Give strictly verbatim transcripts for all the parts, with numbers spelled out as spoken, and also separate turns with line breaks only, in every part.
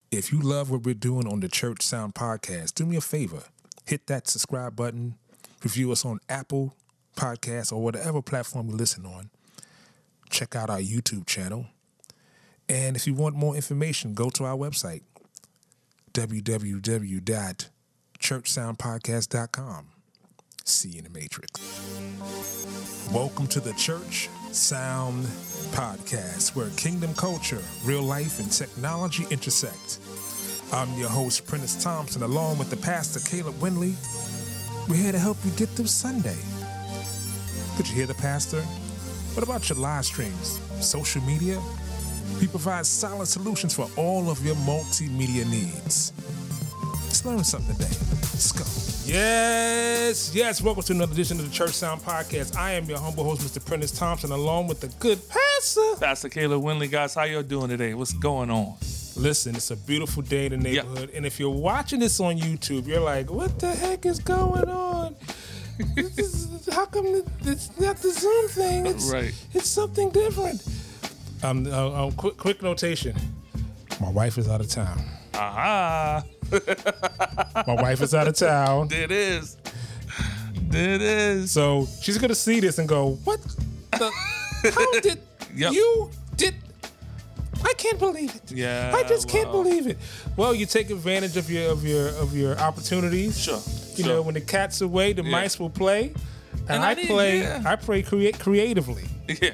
If you love what we're doing on the Church Sound Podcast, do me a favor. Hit that subscribe button. Review us on Apple Podcasts or whatever platform you listen on. Check out our YouTube channel. And if you want more information, go to our website, w w w dot church sound podcast dot com. See you in the Matrix. Welcome to the Church Sound Podcast, where kingdom culture, real life, and technology intersect. I'm your host, Prentice Thompson, along with the pastor, Caleb Winley. We're here to help you get through Sunday. Did you hear the pastor? What about your live streams, social media? We provide solid solutions for all of your multimedia needs. Let's learn something today. Let's go. Yes, yes. Welcome to another edition of the Church Sound Podcast. I am your humble host, Mister Prentice Thompson, along with the good pastor,
Pastor Caleb Winley. Guys, how y'all doing today? What's going on?
Listen, it's a beautiful day in the neighborhood, yep. And if you're watching this on YouTube, you're like, what the heck is going on? this is, how come it's not the Zoom thing? It's,
right.
It's something different. Um, uh, um, quick, quick notation. My wife is out of town.
Aha.
My wife is out of town.
There it is. There it is.
So she's going to see this and go, what the? How did yep. you did? I can't believe it.
Yeah.
I just
well.
can't believe it. Well, you take advantage of your of your of your opportunities.
Sure.
You
sure.
know, when the cat's away, the yeah. mice will play. And, and I, I did, play yeah. I play create creatively.
Yeah.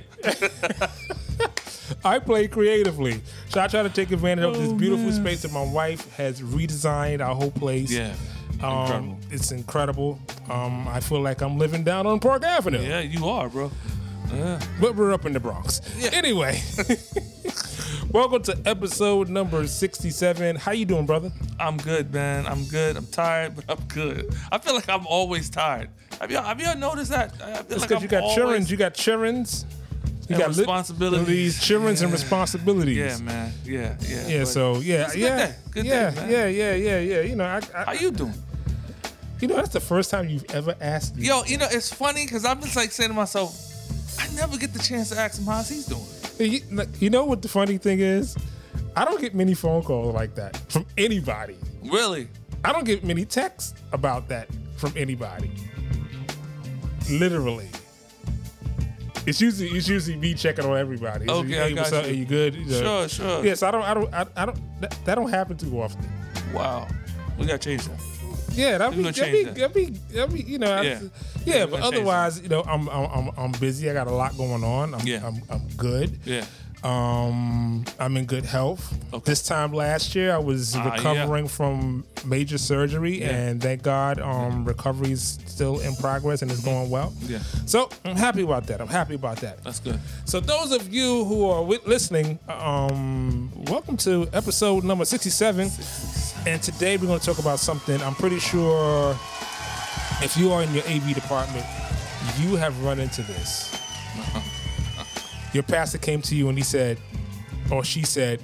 I play creatively. So I try to take advantage
oh,
of this beautiful
man.
space that my wife has redesigned our whole place.
Yeah.
Um,
incredible.
It's incredible. Um, I feel like I'm living down on Park Avenue.
Yeah, you are, bro. Yeah.
But we're up in the Bronx. Yeah. Anyway. Welcome to episode number sixty-seven. How you doing, brother?
I'm good, man. I'm good. I'm tired, but I'm good. I feel like I'm always tired. Have you have you noticed that? I feel
it's
like
because you got children. You got children. You
and
got
responsibilities.
Children
yeah.
and responsibilities.
Yeah, man. Yeah, yeah.
Yeah. So yeah,
it's
yeah,
good day. Good
yeah,
day, man.
yeah, yeah, yeah, yeah. You know, I, I,
how you doing?
You know, that's the first time you've ever asked me.
Yo, you know, it's funny because I'm just like saying to myself, I never get the chance to ask him how he's doing.
You, you know what the funny thing is? I don't get many phone calls like that from anybody.
Really?
I don't get many texts about that from anybody. Literally. It's usually it's usually me checking on everybody. It's
okay,
usually, hey,
I got
what's
you.
up? Are you good? You know,
sure, sure.
Yes, I don't, I don't, I, I don't. That, that don't happen too often.
Wow, we gotta change that.
Yeah, that'd be, that'd be, that'd be, that'd be, you know,
yeah,
yeah. But otherwise, you know, I'm, I'm, I'm busy. I got a lot going on. I'm,
yeah.
I'm, I'm good.
Yeah.
Um, I'm in good health.
Okay.
This time last year, I was
uh,
recovering
yeah.
from major surgery,
yeah.
and thank God, um, recovery's still in progress and it's going well.
Yeah.
So I'm happy about that. I'm happy about that.
That's good.
So those of you who are with, listening, um, welcome to episode number sixty-seven. sixty-seven. And today we're going to talk about something I'm pretty sure if you are in your A V department, you have run into this. Uh-huh. Your pastor came to you and he said, or she said,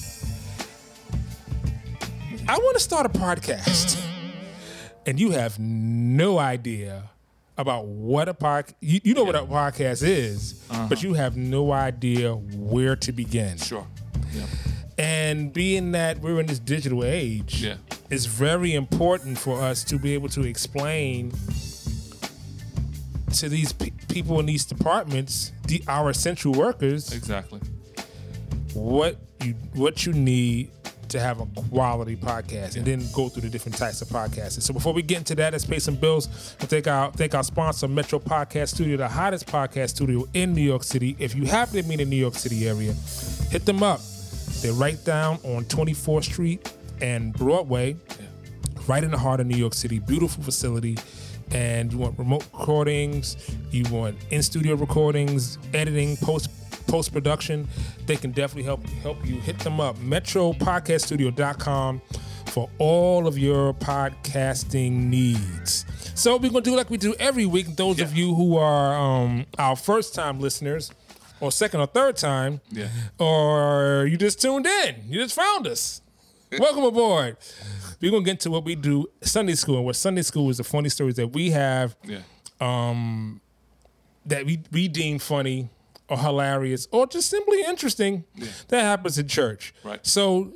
I want to start a podcast. And you have no idea about what a podcast, you, you know yeah. what a podcast is, uh-huh. but you have no idea where to begin.
Sure. Yep.
And being that we're in this digital age,
yeah.
it's very important for us to be able to explain to these pe- people in these departments, the, our essential workers,
exactly
what you what you need to have a quality podcast, yeah. and then go through the different types of podcasts. So before we get into that, let's pay some bills. We'll thank our thank our sponsor, Metro Podcast Studio, the hottest podcast studio in New York City. If you happen to be in the New York City area, hit them up. They're right down on twenty-fourth Street and Broadway, yeah. right in the heart of New York City. Beautiful facility. And you want remote recordings, you want in-studio recordings, editing, post post-production, they can definitely help help you. Hit them up, metro podcast studio dot com, for all of your podcasting needs. So we're going to do like we do every week. Those yeah. of you who are um, our first-time listeners, or second or third time,
yeah.
or you just tuned in, you just found us. Welcome aboard. We're going to get into what we do Sunday school. And what Sunday school is the funny stories that we have
yeah.
um, that we, we deem funny or hilarious or just simply interesting yeah. that happens in church.
Right.
So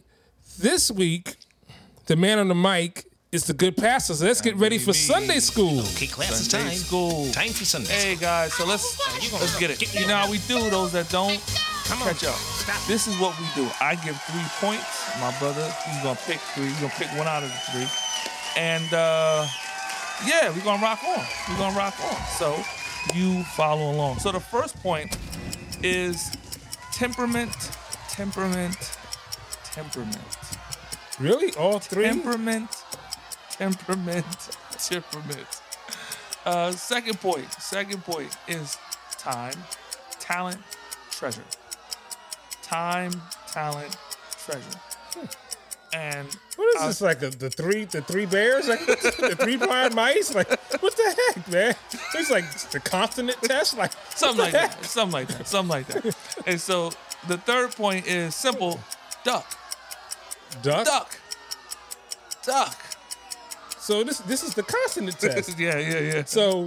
This week, the man on the mic is the good pastor. So let's get ready for Sunday school.
Okay, class is
Sunday
time.
school.
Time for Sunday.
Hey guys, so let's let's get it. You know how we do. Those that don't,
Come on.
catch up.
Stop.
This is what we do. I give three points. My brother, he's gonna pick three. He's gonna pick one out of the three. And uh, yeah, we're gonna rock on. We're gonna rock on. So you follow along. So the first point is temperament, temperament, temperament.
Really? All three?
Temperament, temperament, temperament. Uh, second point, second point is time, talent, treasure. Time, talent, treasure.
Hmm.
And
What is
uh,
this, like a, the three the three bears? Like the three blind mice? Like, what the heck, man? It's like the consonant test? Like
something
what
like
the heck?
that, something like that, something like that. And so the third point is simple, duck,
Duck?
duck, duck.
So this this is the consonant test.
yeah, yeah, yeah.
So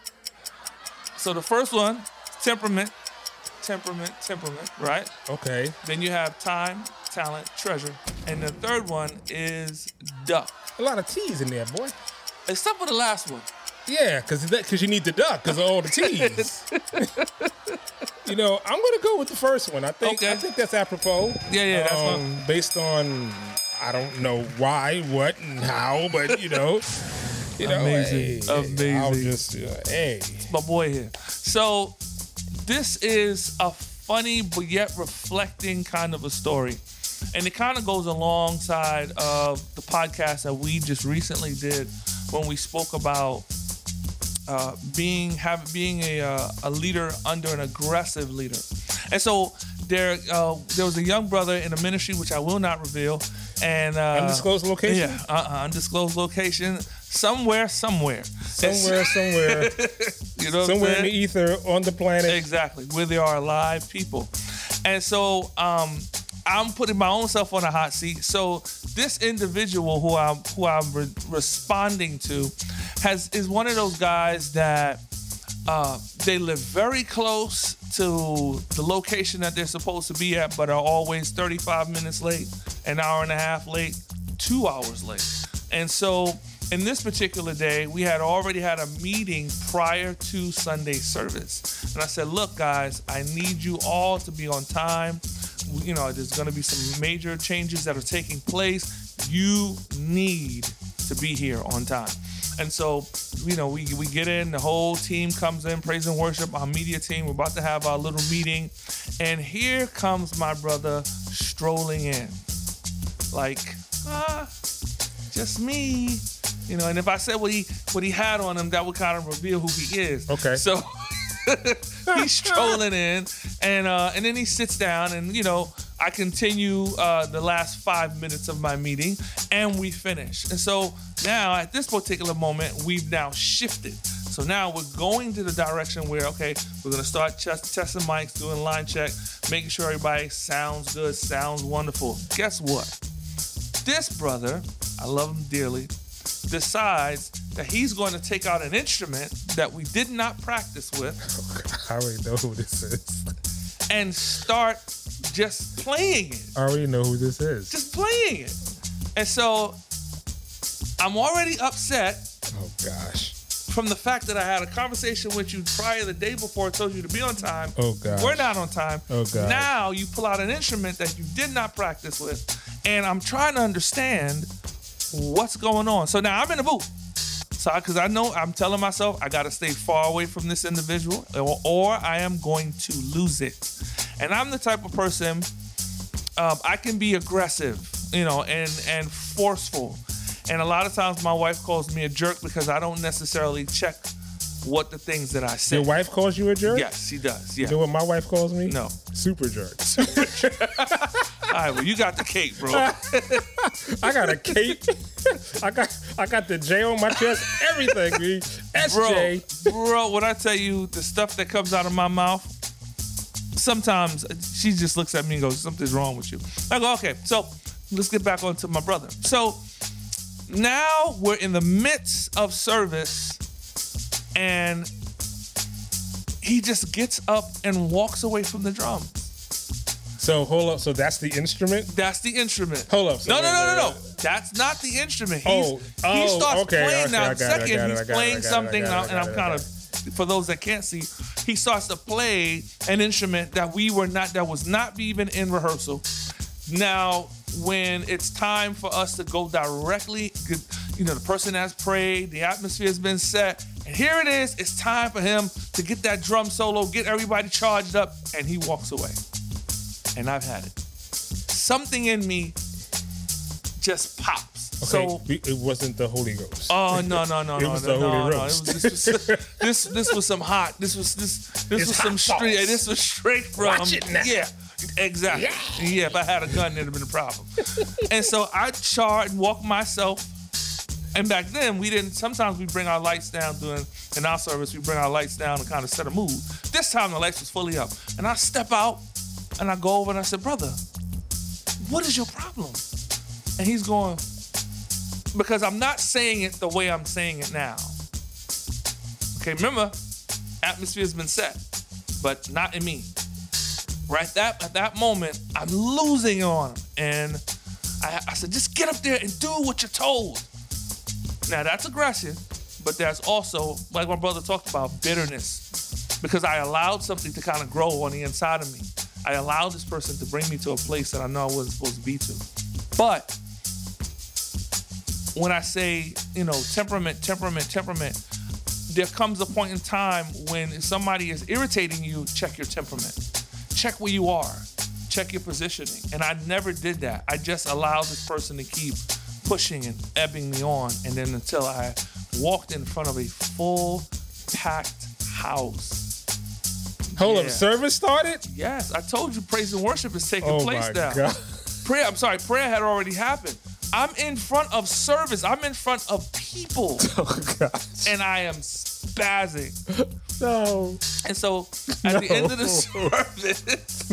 So the first one, temperament, temperament, temperament, right?
okay.
Then you have time, talent, treasure. And the third one is duck.
A lot of T's in there, boy.
Except for the last one.
Yeah, because because you need the duck because of all the T's. You know, I'm gonna go with the first one. I think
Okay.
I think that's apropos.
Yeah, yeah, that's
um,
fine.
based on I don't know why, what, and how, but you know, you know,
Amazing,
hey,
amazing.
I'll just uh, hey.
My boy here. So this is a funny but yet reflecting kind of a story. And it kind of goes alongside of the podcast that we just recently did when we spoke about uh, being have, being a, uh, a leader under an aggressive leader. And so there uh, there was a young brother in a ministry, which I will not reveal. And uh,
Undisclosed location?
Yeah, uh, undisclosed location. Somewhere, somewhere.
Somewhere, somewhere,
You know what I'm
somewhere in
saying?
the ether on the planet.
Exactly, where there are alive people. And so um, I'm putting my own self on a hot seat. So this individual who I'm who I'm re- responding to has is one of those guys that uh, they live very close to the location that they're supposed to be at, but are always thirty-five minutes late, an hour and a half late, two hours late. And so in this particular day, we had already had a meeting prior to Sunday service. And I said, look, guys, I need you all to be on time. You know, there's going to be some major changes that are taking place. You need to be here on time. And so, you know, we, we get in, the whole team comes in, praise and worship, our media team. We're about to have our little meeting. And here comes my brother strolling in. Like, ah, just me. You know, and if I said what he what he had on him, that would kind of reveal who he is.
Okay.
So he's strolling in, and uh, and then he sits down, and you know, I continue uh, the last five minutes of my meeting, and we finish. And so now, at this particular moment, we've now shifted. So now we're going to the direction where, okay, we're gonna start ch- testing mics, doing line check, making sure everybody sounds good, sounds wonderful. Guess what? This brother, I love him dearly, decides that he's going to take out an instrument that we did not practice with
I already know who this is.
and start just playing it.
I already know who this is.
Just playing it. And so I'm already upset
Oh gosh.
from the fact that I had a conversation with you prior the day before I told you to be on time.
Oh gosh.
We're not on time.
Oh, God.
Now you pull out an instrument that you did not practice with, and I'm trying to understand what's going on. So now I'm in the booth. So, because I know I'm telling myself I got to stay far away from this individual, or, or I am going to lose it. And I'm the type of person, um, I can be aggressive, you know, and and forceful. And a lot of times my wife calls me a jerk because I don't necessarily check what the things that I say.
Your wife calls you a jerk?
Yes, she does. Yeah.
You know what my wife calls me?
No.
Super jerk.
All right, well, you got the cake, bro.
I got a cape. I got I got the J on my chest. Everything, B. S J.
Bro, bro, when I tell you the stuff that comes out of my mouth, sometimes she just looks at me and goes, something's wrong with you. I go, okay, so let's get back on to my brother. So now we're in the midst of service, and he just gets up and walks away from the drums.
So hold up. So that's the instrument.
That's the instrument.
Hold up. So
no, no,
wait,
no, no,
wait,
no. That's not the instrument. He's,
Oh, oh,
he starts
okay,
playing
okay,
now.
I got it, I
Second,
got it,
he's
I got it,
playing
I got it, I
something,
got it,
and
I
I'm
got
kind
it.
of, for those that can't see, he starts to play an instrument that we were not, that was not even in rehearsal. Now, when it's time for us to go directly, you know, the person has prayed, the atmosphere has been set, and here it is. It's time for him to get that drum solo, get everybody charged up, and he walks away. And I've had it. Something in me just pops.
Okay,
So
it wasn't the Holy Ghost.
oh no no no
It
no
was
no
the
no,
Holy
no. It
Roast.
was, this, was, this this was some hot. This was this this
It's
was
hot
some straight.
sauce.
This was straight from
Watch it now.
yeah. Exactly. Yeah. yeah, if I had a gun, it'd have been a problem. And so I charred and walked myself. And back then, we didn't, sometimes we bring our lights down during, in our service, we bring our lights down and kind of set a mood. This time, the lights was fully up. And I step out, and I go over and I said, brother, what is your problem? And he's going, because I'm not saying it the way I'm saying it now. Okay, remember, atmosphere's been set, but not in me. Right that at that moment, I'm losing on him. And I, I said, just get up there and do what you're told. Now, that's aggression, but there's also, like my brother talked about, bitterness. Because I allowed something to kind of grow on the inside of me. I allowed this person to bring me to a place that I know I wasn't supposed to be to. But when I say, you know, temperament, temperament, temperament, there comes a point in time when if somebody is irritating you, check your temperament. Check where you are. Check your positioning. And I never did that. I just allowed this person to keep pushing and ebbing me on. And then until I walked in front of a full packed house.
Hold
Yeah.
up, service started?
Yes, I told you praise and worship is taking
Oh
place
my
now.
God.
Prayer, I'm sorry, prayer had already happened. I'm in front of service. I'm in front of people.
Oh gosh.
And I am spazzing.
No.
And so at the end of the service,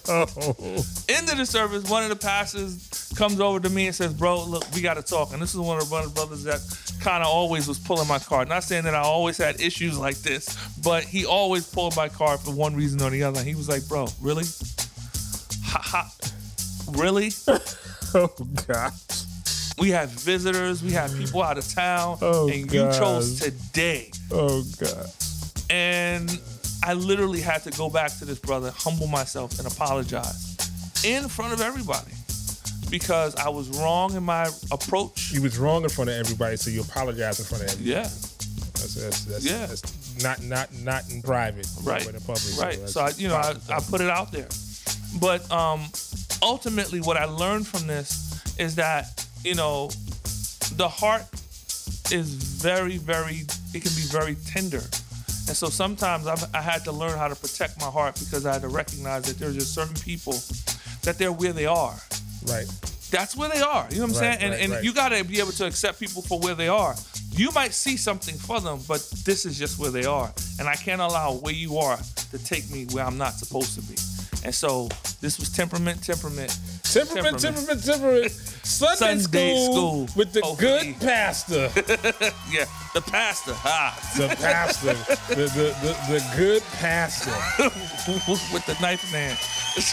No.
end of the service, one of the pastors comes over to me and says, bro, look, we got to talk. And this is one of the one of the brothers that kind of always was pulling my card. Not saying that I always had issues like this, but he always pulled my card for one reason or the other. And he was like, bro, really? Ha ha. Really?
Oh gosh.
We have visitors. We have people out of town.
Oh,
and
God.
you chose today.
Oh god.
And I literally had to go back to this brother, humble myself, and apologize in front of everybody because I was wrong in my approach.
You was wrong in front of everybody, so you apologize in front of everybody.
Yeah,
That's, that's, that's,
Yeah.
that's not not not in private,
right,
but in public.
right.
that's
So I, you know, I,
public.
I put it out there. But um, ultimately, what I learned from this is that you know, the heart is very, very. It can be very tender. And so sometimes I've, I had to learn how to protect my heart because I had to recognize that there's just certain people that they're where they are.
Right.
That's where they are. You know what I'm
Right,
saying? And,
right,
and
right.
you got to be able to accept people for where they are. You might see something for them, but this is just where they are. And I can't allow where you are to take me where I'm not supposed to be. And so this was temperament, temperament.
Temperament, temperament, temperament. Sunday,
Sunday
school,
school.
with the
Hopefully.
good pastor.
Yeah, the pastor. Ah.
The pastor. the, the, the, the good pastor.
With the knife in hand.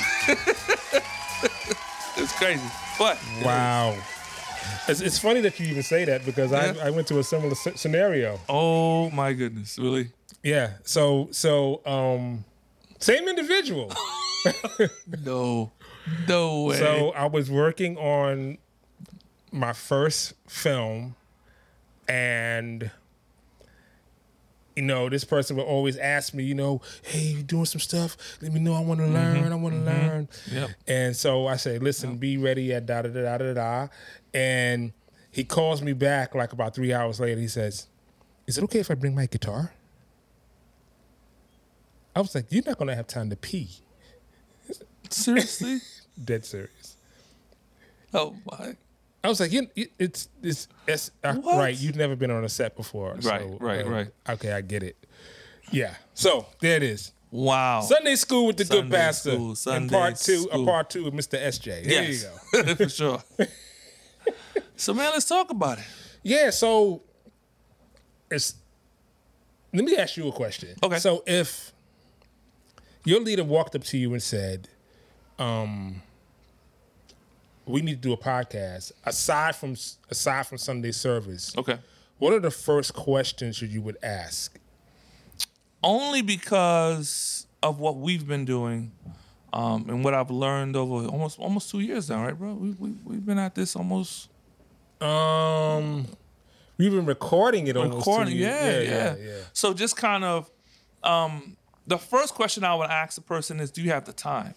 It's crazy. But
Wow. It's, it's funny that you even say that because
Yeah.
I, I went to a similar sc- scenario.
oh my goodness, really?
Yeah. So, so um, same individual.
No. No way.
So I was working on my first film, and you know, this person would always ask me, you know, hey, you doing some stuff? Let me know. I want to learn. I want to learn.
Yep.
And so I say, listen, be ready at da da da da da da. And he calls me back like about three hours later. He says, "Is it okay if I bring my guitar?" I was like, "You're not gonna have time to pee."
Seriously?
Dead serious.
Oh my.
I was like, you, you, it's it's, it's uh,
What?
right. You've never been on a set before,
Right,
so,
right,
uh,
right.
Okay, I get it. Yeah. So there it is.
Wow.
Sunday school with the good
Sunday
pastor.
school,
and
Sunday
part two,
school.
a part two of Mister S J. There
yes.
you go.
For sure. So man, let's talk about it.
Yeah. So it's. Let me ask you a question.
Okay.
So if your leader walked up to you and said, um, we need to do a podcast aside from aside from Sunday service.
Okay.
What are the first questions you would ask?
Only because of what we've been doing, um, and what I've learned over almost almost two years now, right, bro? We we we've been at this almost.
Um, we've been recording it almost.
Recording,
two years.
yeah,
Yeah,
yeah,
yeah, yeah.
So just kind of, um, the first question I would ask a person is, do you have the time?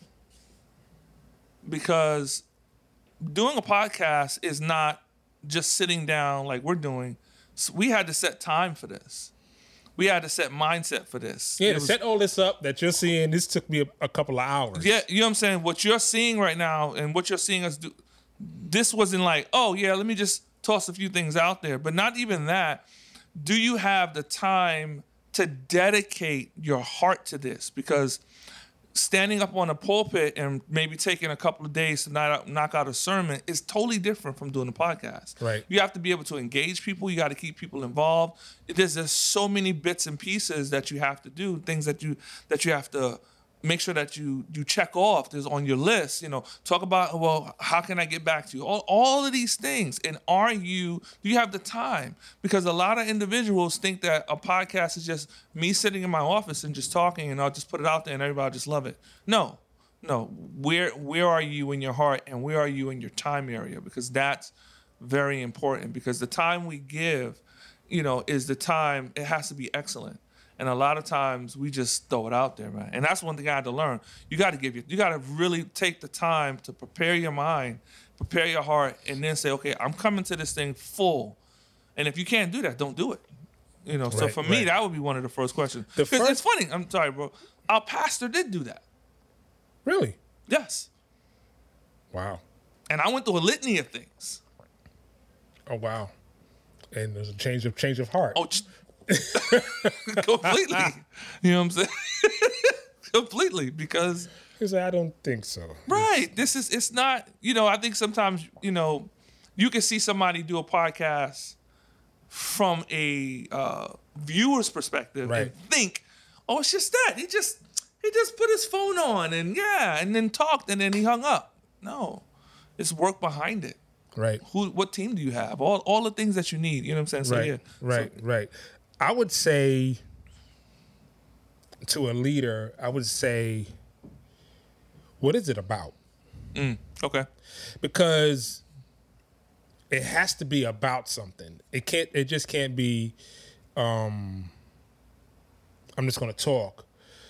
Because doing a podcast is not just sitting down like we're doing. So we had to set time for this. We had to set mindset for this.
Yeah,
It
to
was-
set all this up that you're seeing, this took me a, a couple of hours.
Yeah, you know what I'm saying? What you're seeing right now and what you're seeing us do, this wasn't like, oh, yeah, let me just toss a few things out there. But not even that. Do you have the time to dedicate your heart to this? Because standing up on a pulpit and maybe taking a couple of days to knock out, knock out a sermon is totally different from doing a podcast.
Right.
You have to be able to engage people. You got to keep people involved. There's just so many bits and pieces that you have to do, things that you that you have to make sure that you you check off. There's on your list. You know, talk about, well, how can I get back to you? All, all of these things. And are you, do you have the time? Because a lot of individuals think that a podcast is just me sitting in my office and just talking and I'll just put it out there and everybody will just love it. No, no. Where where are you in your heart and where are you in your time area? Because that's very important, because the time we give, you know, is the time, it has to be excellent. And a lot of times we just throw it out there, man. And that's one thing I had to learn. You got to give you, you got to really take the time to prepare your mind, prepare your heart, and then say, okay, I'm coming to this thing full. And if you can't do that, don't do it. You know, so
Right,
for me,
right.
that would be one of the first questions.
The
'Cause
first-
it's funny. I'm sorry, bro. Our pastor did do that.
Really?
Yes.
Wow.
And I went through a litany of things.
Oh, wow. And there's a change of change of heart.
Oh, just completely. You know what I'm saying? Completely, because
He said, I don't think so.
right, this is it's not. You know, I think sometimes you know you can see somebody do a podcast from a uh, viewer's perspective
Right.
and think, oh, it's just that he just he just put his phone on and yeah, and then talked and then he hung up. No, it's work behind it.
Right.
Who? What team do you have? All all the things that you need. You know what I'm saying? So
Right.
yeah,
Right.
So,
Right. I would say to a leader, I would say, what is it about?
okay.
Because it has to be about something. It can't. It just can't be. Um, I'm just going to talk.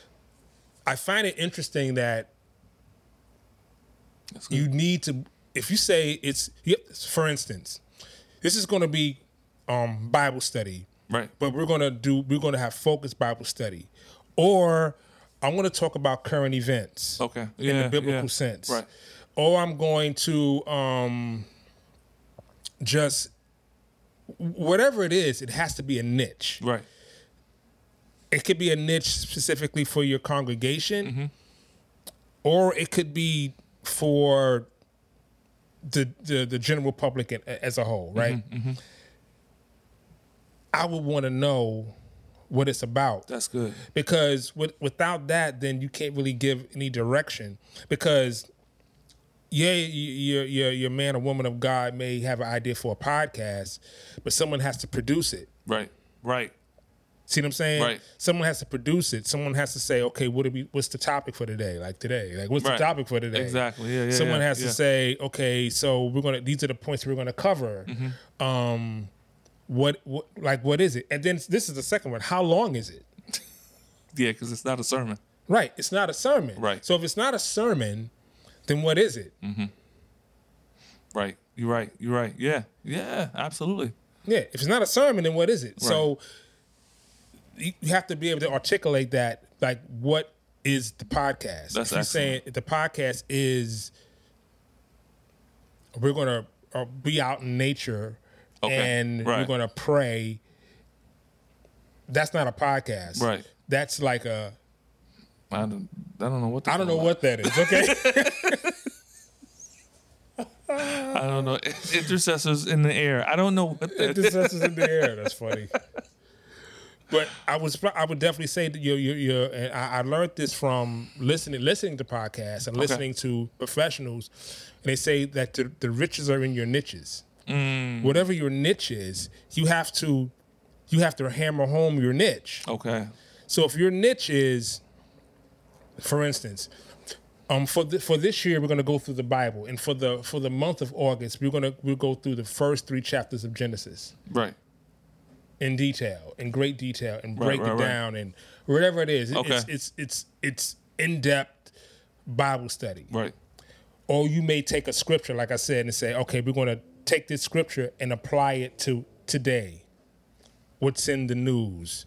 I find it interesting that
That's good.
you need to. If you say it's, yep, for instance, this is going to be um, Bible study,
Right.
but we're going to do. We're going to have focused Bible study, or I'm going to talk about current events.
Okay.
In
Yeah,
the biblical
yeah.
sense.
Right.
Or I'm going to um, just whatever it is, it has to be a niche.
Right.
It could be a niche specifically for your congregation,
Mm-hmm.
or it could be for the the, the general public a- as a whole, right?
Mm-hmm,
I would want to know what it's about.
That's good.
Because with, without that, then you can't really give any direction. Because yeah, your your your man or woman of God may have an idea for a podcast, but someone has to produce it.
Right. Right.
See what I'm saying?
Right.
Someone has to produce it. Someone has to say, okay, what do we? What's the topic for today? Like today, like what's
Right.
the topic for today?
Exactly. Yeah. Yeah.
Someone
yeah,
has
yeah.
to say, okay, so we're gonna. These are the points we're gonna cover.
Mm-hmm.
Um, what, what like what is it? And then this is the second one. How long is it?
Yeah, because it's not a sermon.
Right. It's not a sermon.
Right.
So if it's not a sermon, then what is it?
Right. You're right. You're right. Yeah. Yeah. Absolutely.
Yeah. If it's not a sermon, then what is it? So you you have to be able to articulate that. Like, what is the podcast?
That's
if you're
excellent.
saying the podcast is, we're gonna uh, be out in nature
Okay.
and we're
Right.
gonna pray. That's not a podcast.
Right.
That's like a.
I don't. I don't know what.
I don't know what that is. Okay.
I don't know. Intercessors in the air. I don't know what that is.
Intercessors in the air. That's funny. But I was, I would definitely say that you're, you're, you're and I, I learned this from listening, listening to podcasts and listening okay. to professionals. And they say that the, the riches are in your niches. Mm. Whatever your niche is, you have to, you have to hammer home your niche.
Okay.
So if your niche is, for instance, um, for the, for this year we're going to go through the Bible, and for the for the month of August we're going to we'll go through the first three chapters of Genesis.
Right.
In detail, in great detail, and break
right, right,
it down, right. and whatever it is,
okay.
it's it's it's it's in-depth Bible study.
Right.
Or you may take a scripture, like I said, and say, okay, we're going to take this scripture and apply it to today. What's in the news?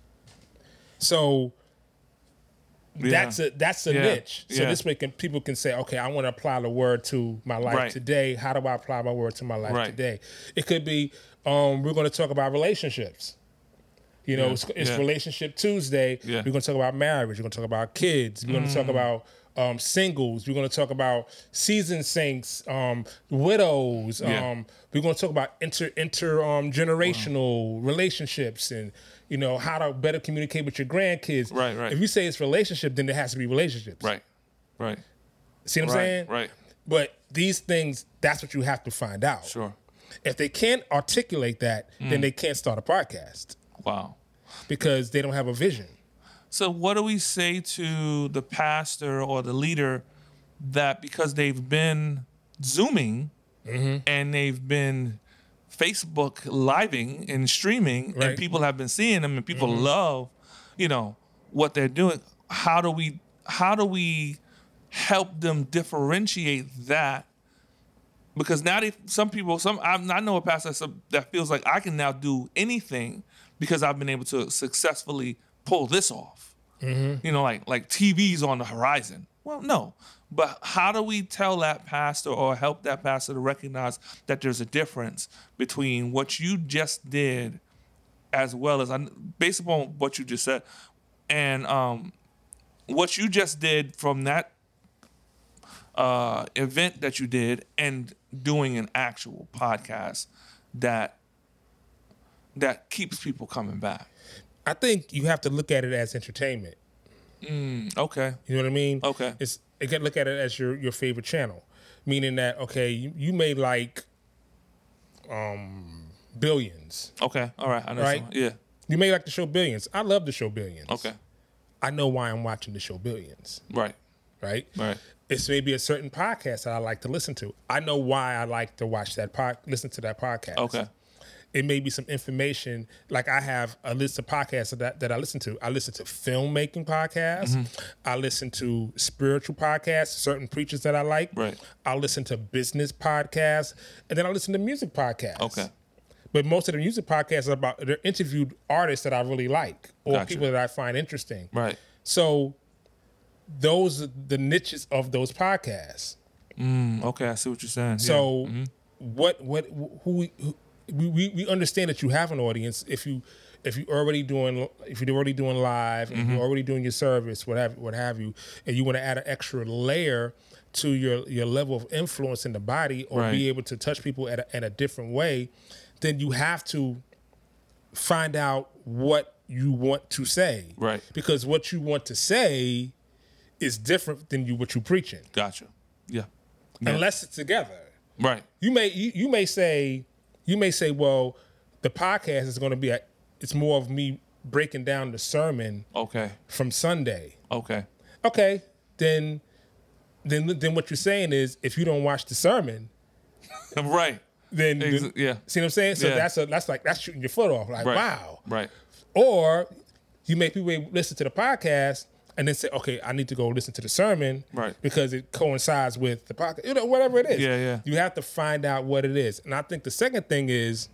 So yeah. that's a that's a
yeah.
niche. So
yeah.
this way, can, people can say, okay, I want to apply the word to my life
right.
today. How do I apply my word to my life
right.
today? It could be um, we're going to talk about relationships. You know, yeah. it's, it's
yeah.
Relationship Tuesday.
Yeah.
We're going to talk about marriage. We're going to talk about kids. We're going to mm. talk about um, singles. We're going to talk about seasoned saints, um, widows.
Yeah.
Um, we're going to talk about inter inter um, generational wow. relationships, and you know how to better communicate with your grandkids.
Right, right.
If you say it's relationship, then it has to be relationships.
Right, right.
See what I'm
right,
saying?
Right.
But these things, that's what you have to find out.
Sure.
If they can't articulate that, mm. then they can't start a podcast.
Wow.
Because they don't have a vision.
So what do we say to the pastor or the leader that because they've been Zooming mm-hmm. and they've been Facebook living and streaming right. and people have been seeing them and people mm-hmm. love, you know, what they're doing. How do we how do we help them differentiate that? Because now they some people some I, I know a pastor that feels like I can now do anything because I've been able to successfully pull this off. Mm-hmm. You know, like like T V's on the horizon. Well, no. But how do we tell that pastor or help that pastor to recognize that there's a difference between what you just did as well as, based upon what you just said, and um, what you just did from that uh, event that you did and doing an actual podcast that that keeps people coming back?
I think you have to look at it as entertainment.
Mm, okay.
You know what I mean?
Okay.
It's you can look at it as your, your favorite channel, meaning that okay, you, you may like um, Billions.
Okay. All right. I know.
Right?
Some, yeah.
You may like the show Billions. I love the show Billions.
Okay.
I know why I'm watching the show Billions.
Right.
Right.
Right.
It's maybe a certain podcast that I like to listen to. I know why I like to watch that pod, listen to that podcast.
Okay.
It may be some information. Like I have a list of podcasts that, that I listen to. I listen to filmmaking podcasts. Mm-hmm. I listen to spiritual podcasts, certain preachers that I like.
Right.
I listen to business podcasts. And then I listen to music podcasts.
Okay.
But most of the music podcasts are about, they're interviewed artists that I really like or
Gotcha.
people that I find interesting.
Right.
So those are the niches of those podcasts.
Mm, okay, I see what you're saying.
So
yeah. mm-hmm.
what, what, who, who We, we we understand that you have an audience if you if you already doing if you're already doing live and mm-hmm. you're already doing your service, what have what have you, and you want to add an extra layer to your your level of influence in the body or
right.
be able to touch people at a, at a different way, then you have to find out what you want to say,
right? Because
what you want to say is different than you what you're preaching.
Gotcha. Yeah. yeah.
Unless it's together,
right?
You may you, you may say. You may say, well, the podcast is going to be, a, it's more of me breaking down the sermon
okay.
from Sunday.
Okay.
Okay, then then then what you're saying is if you don't watch the sermon.
right.
Then,
Ex-
then
yeah.
See what I'm saying? So
yeah.
that's a, that's like, that's shooting your foot off. Like,
right.
wow.
Right.
Or you make people listen to the podcast and then say, okay, I need to go listen to the sermon
right.
because it coincides with the podcast, you know, whatever it is.
Yeah, yeah.
You have to find out what it is. And I think the second thing is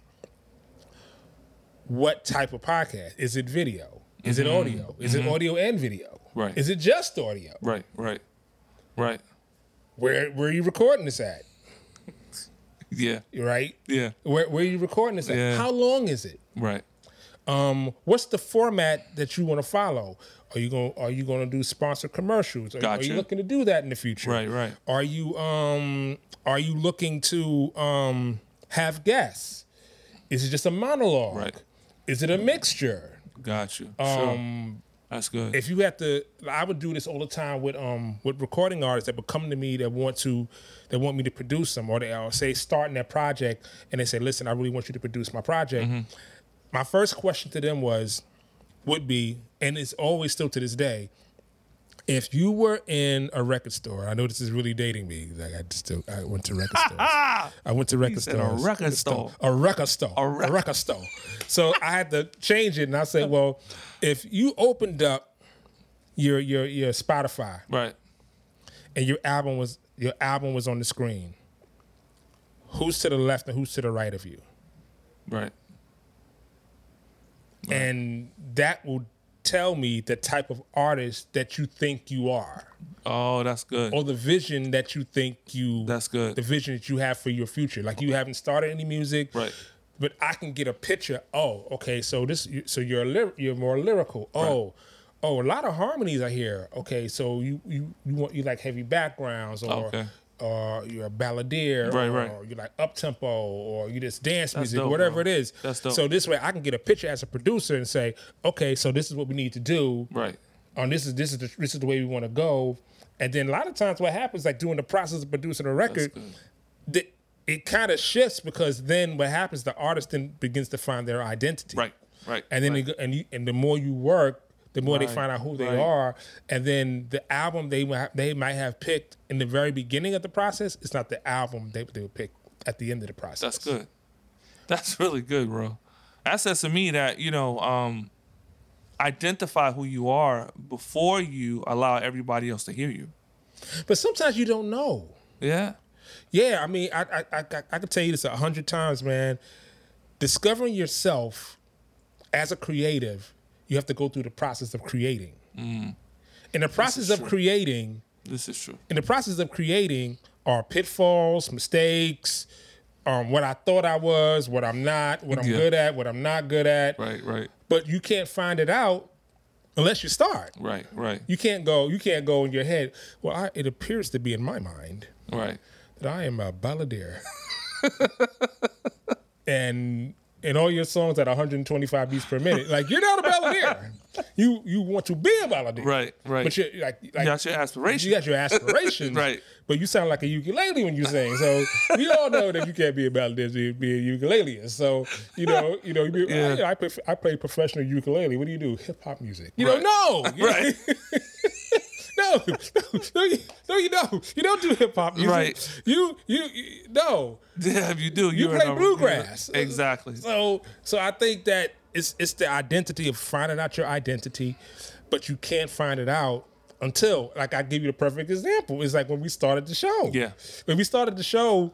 what type of podcast? Is it video? Is mm-hmm. it audio? Is mm-hmm. it audio and video?
Right.
Is it just audio?
Right, right, right.
Where where are you recording this at?
yeah.
Right?
Yeah.
Where where are you recording this at?
Yeah.
How long is it?
Right.
Um, what's the format that you want to follow? Are you going? Are you going to do sponsored commercials? Are,
gotcha.
are you looking to do that in the future?
Right, right.
Are you um? Are you looking to um have guests? Is it just a monologue?
Right.
Is it a mixture?
Got you.
Um,
sure. That's good.
If you have to, I would do this all the time with um with recording artists that would come to me that want to, that want me to produce them, or they or say starting their project and they say, listen, I really want you to produce my project. Mm-hmm. My first question to them was, would be, and it's always still to this day, if you were in a record store, I know this is really dating me. Like I still, I went to record stores. I went to record
said
stores.
a record store.
A record store.
A
A,
rec-
record store. So I had to change it, and I said, well, if you opened up your your your Spotify,
right,
and your album was your album was on the screen, who's to the left and who's to the right of you?
Right.
Right. And that will tell me the type of artist that you think you are.
Oh, that's good.
Or the vision that you think you...
That's good.
The vision that you have for your future. Like you haven't started any music.
Right.
But I can get a picture. Oh, okay, so this, so you're lyr- you're more lyrical. Oh, right. oh, a lot of harmonies I hear. Okay, so you you you want you like heavy backgrounds, or
okay.
or you're a balladeer,
right,
or
right.
you like up tempo, or you just dance
That's
music,
dope,
whatever
bro.
it is.
That's dope.
So this way, I can get a picture as a producer and say, okay, so this is what we need to do.
Right.
On this is this is the, this is the way we want to go. And then a lot of times, what happens, like during the process of producing a record, the, it kind of shifts, because then what happens, the artist then begins to find their identity.
Right. Right.
And then
right.
they go, and you, and the more you work, the more
right.
they find out who they
right.
are. And then the album they they might have picked in the very beginning of the process, it's not the album they they would pick at the end of the process.
That's good. That's really good, bro. That says to me that, you know, um, identify who you are before you allow everybody else to hear you.
But sometimes you don't know.
Yeah.
Yeah, I mean, I I I, I could tell you this a hundred times, man. Discovering yourself as a creative, you have to go through the process of creating. Mm. In the process of
true.
creating,
this is true.
In the process of creating are pitfalls, mistakes, um, what I thought I was, what I'm not, what I'm
yeah.
good at, what I'm not good at.
Right, right.
But you can't find it out unless you start.
Right, right.
You can't go. You can't go in your head. Well, I, it appears to be in my mind.
Right.
That I am a balladeer. and in all your songs at one hundred twenty-five beats per minute, like you're not a balladeer. You you want to be a balladeer.
Right, right.
But you're like, like
you got your aspirations.
You got your aspirations.
Right.
But you sound like a ukulele when you sing. So we all know that you can't be a balladeer, you be a ukulele. So you know, you know, you be,
yeah.
I, I, play, I play professional ukulele. What do you do? Hip hop music. You
right.
don't know.
Right.
No, no, no, you, no, you don't. You don't do hip hop music.
Right.
You, you, you, no.
Yeah, if you do,
you
you're
play
in a,
bluegrass.
Yeah, exactly.
So, so I think that it's it's the identity of finding out your identity, but you can't find it out until, like, I give you the perfect example. It's like when we started the show.
Yeah.
When we started the show,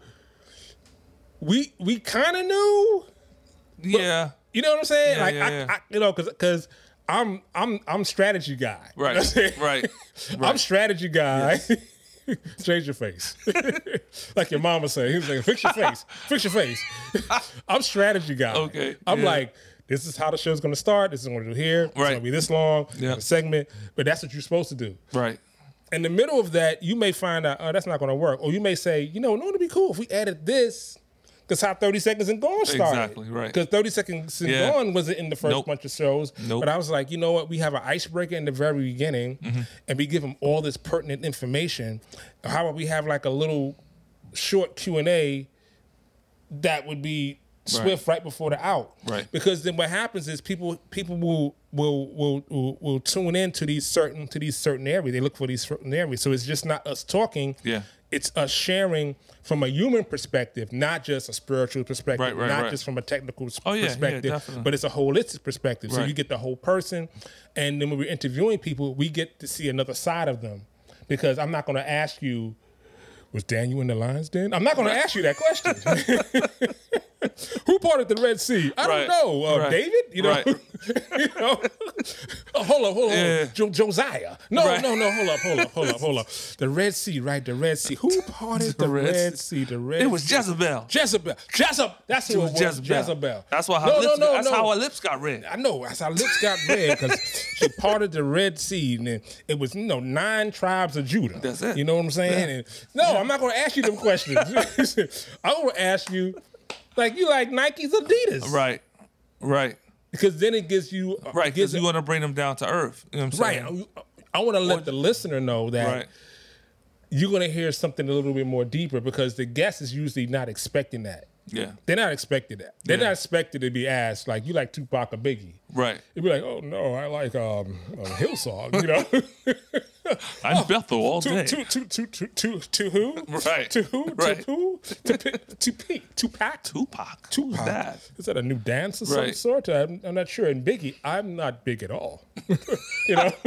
we we kind of knew.
Yeah.
You know what I'm saying?
Yeah,
like,
yeah,
I,
yeah.
I, you know, because because. I'm I'm I'm strategy guy.
Right.
You know what I'm
right.
I'm
right.
strategy guy. Yes. Change your face. Like your mama said. He was like, fix your face. Fix your face. I'm strategy guy.
Okay.
I'm
yeah.
like, this is how the show's gonna start. This is what we're gonna do here. It's
right.
gonna be this long.
Yeah.
A segment. But that's what you're supposed to do.
Right.
In the middle of that, you may find out, oh, that's not gonna work. Or you may say, you know, no, it'd be cool if we added this. Because how thirty Seconds and Gone started.
Exactly, right.
Because thirty Seconds and
Yeah.
Gone wasn't in the first
Nope.
bunch of shows.
Nope.
But I was like, you know what? We have an icebreaker in the very beginning,
Mm-hmm.
and we give them all this pertinent information. How about we have like a little short Q and A that would be swift right. right before the out?
Right.
Because then what happens is people people will will will will, will tune in to these certain to these certain areas. They look for these certain areas. So it's just not us talking.
Yeah.
It's us sharing from a human perspective, not just a spiritual perspective,
Right, right,
not
right.
just from a technical
Oh, yeah, yeah,
perspective,
definitely.
but it's a holistic perspective. So
Right.
you get the whole person, and then when we're interviewing people, we get to see another side of them. Because I'm not going to ask you, was Daniel in the Lion's Den? I'm not going to ask you that question. Who parted the Red Sea? I
Right.
don't know. Uh,
Right.
David? You know?
Right.
you know? Oh, hold up, hold up.
Yeah.
Jo- Josiah. No,
Right.
no, no. Hold up, hold up, hold up, hold up. The Red Sea, right? The Red Sea. Who parted the,
The Red
Red
Sea.
Sea? The Red
It was
Sea.
Jezebel.
Jezebel. Jezebel. That's who it was.
Jezebel.
Jezebel.
That's why her
no,
lips.
no, no,
that's
no.
how her lips got red.
I know. That's how lips got red because she parted the Red Sea, and then it was, you know, nine tribes of Judah.
That's it.
You know what I'm saying? And no, I'm not going to ask you them questions. I'm going to ask you, like, you like Nike's, Adidas?
Right. Right.
because then it gives you uh,
Right, because
gives
you want to bring them down to earth. You know what I'm saying?
right. I want to let
Or-
the listener know that
Right.
you're going to hear something a little bit more deeper because the guest is usually not expecting that.
Yeah.
They're not expecting that. They're
Yeah.
not expected to be asked like, you like Tupac or Biggie.
Right.
You'd be like, oh no, I like um, um Hillsong, you know.
I'm Bethel all
to,
day.
to, to, to, to, to, to who?
Right.
To who?
Right.
To who? To P- to P- Tupac?
Tupac. Who's
Tupac.
that?
Is that a new dance of some
Right.
sort? I'm, I'm not sure. And Biggie, I'm not big at all. you know,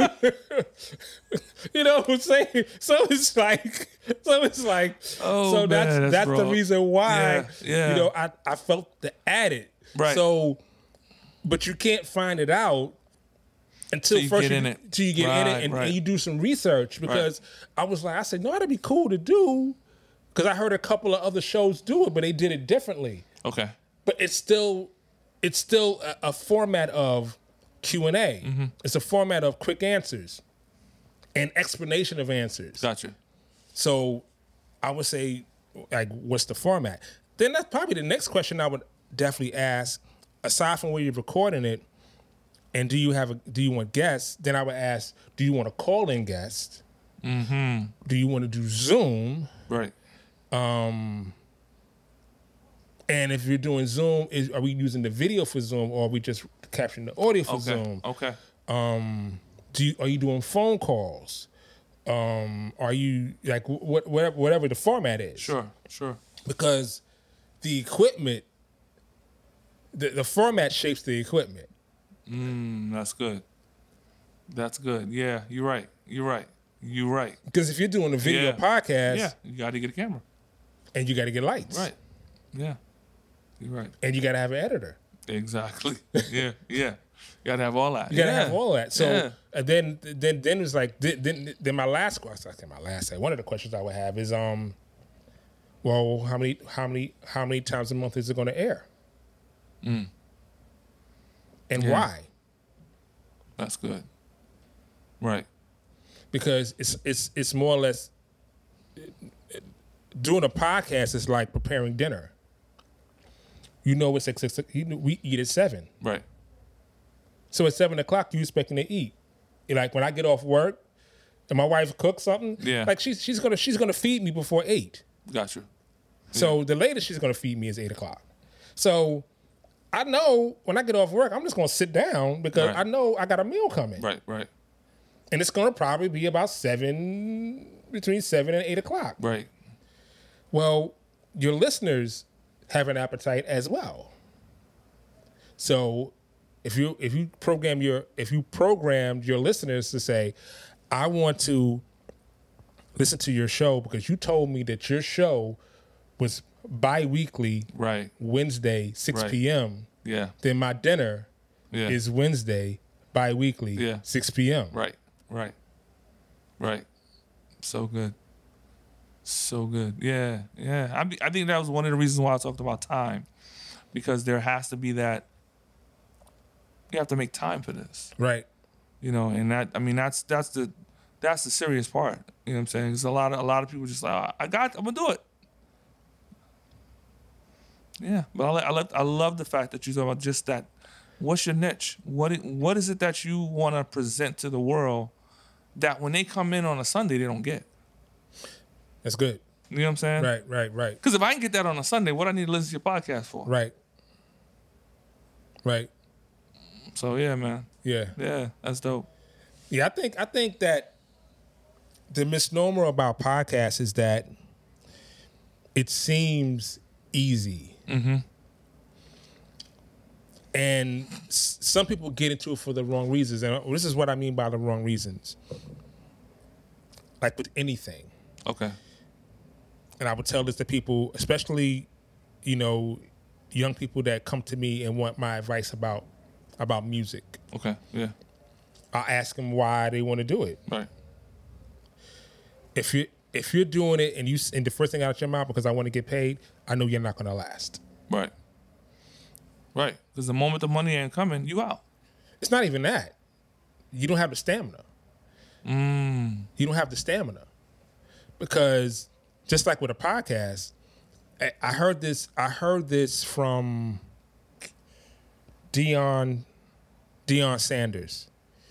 you know what I'm saying? So it's like, so it's like,
Oh,
so
man,
that's
that's
that's the
raw.
reason why,
Yeah, yeah.
you know, I I felt the added.
Right.
So, but you can't find it out until
Till you
first
get
you,
in it.
till you get in
Right,
it and,
right.
and you do some research because I was like, I said, no, that'd be cool to do because I heard a couple of other shows do it, but they did it differently.
Okay.
But it's still, it's still a, a format of Q and A.
Mm-hmm.
It's a format of quick answers and explanation of answers.
Gotcha.
So I would say, like, what's the format? Then that's probably the next question I would definitely ask, aside from where you're recording it, and do you have a do you want guests? Then I would ask, do you want a call-in guest? Mm-hmm. Do you want to do Zoom?
Right.
And if you're doing Zoom, is are we using the video for Zoom, or are we just capturing the audio for
Okay.
Zoom?
Okay.
Do you, are you doing phone calls? Um, are you like what whatever whatever the format is?
Sure. Sure.
Because the equipment, the, the format shapes the equipment.
Mm, that's good. That's good. Yeah, you're right. You're right. You're right.
Because if you're doing a video
Yeah.
podcast,
Yeah, you got to get a camera.
and you got to get lights,
Right. Yeah. You're right.
and you got to have an editor.
Exactly. Yeah. Yeah. You got to have all that.
You got to
yeah.
have all that. So
Yeah.
and then then then it's like then then, then my last question. I say my last. One of the questions I would have is um, well, how many how many how many times a month is it going to air?
Mm.
And
Yeah.
why?
That's good. Right.
Because it's it's it's more or less doing a podcast is like preparing dinner. You know it's six, six, you know, we eat at seven.
Right.
So at seven o'clock, you expecting to eat. You're like when I get off work and my wife cooks something,
Yeah.
like she's she's gonna she's gonna feed me before eight.
Got you.
So the latest she's gonna feed me is eight o'clock. So I know when I get off work, I'm just gonna sit down because
Right.
I know I got a meal coming.
Right. Right.
And it's gonna probably be about seven between seven and eight o'clock.
Right.
Well, your listeners have an appetite as well. So if you if you program your if you programmed your listeners to say, I want to listen to your show because you told me that your show was bi-weekly
Right.
Wednesday, six
Right.
p.m.,
Yeah.
then my dinner
Yeah.
is Wednesday, bi-weekly,
Yeah.
six p.m.
Right. Right. Right. So good. So good. Yeah. Yeah. I, be- I think that was one of the reasons why I talked about time, because there has to be that. You have to make time for this,
Right.
you know, and that I mean that's that's the that's the serious part. You know what I'm saying? Because a lot of a lot of people just like, oh, I got, I'm gonna do it. Yeah, but I, li- I, love, I love the fact that you talk about just that. What's your niche? What it, what is it that you want to present to the world that when they come in on a Sunday they don't get?
That's good.
You know what I'm saying?
Right, right, right,
Because if I can get that on a Sunday, what I need to listen to your podcast for?
right. Right.
So yeah, man.
Yeah.
Yeah, that's dope.
Yeah, I think I think that the misnomer about podcasts is that it seems easy.
Mm-hmm.
And s- some people get into it for the wrong reasons. And this is what I mean by the wrong reasons. Like with anything.
Okay.
And I would tell this to people, especially, you know, young people that come to me and want my advice about about music.
Okay. Yeah.
I'll ask them why they want to do it.
Right.
If you if you're doing it and you and the first thing out of your mouth because I want to get paid, I know you're not going to last.
Right. Right. Because the moment the money ain't coming, you out.
It's not even that. You don't have the stamina.
Mm.
You don't have the stamina because just like with a podcast, I- I heard this. I heard this from Dion Deion Sanders.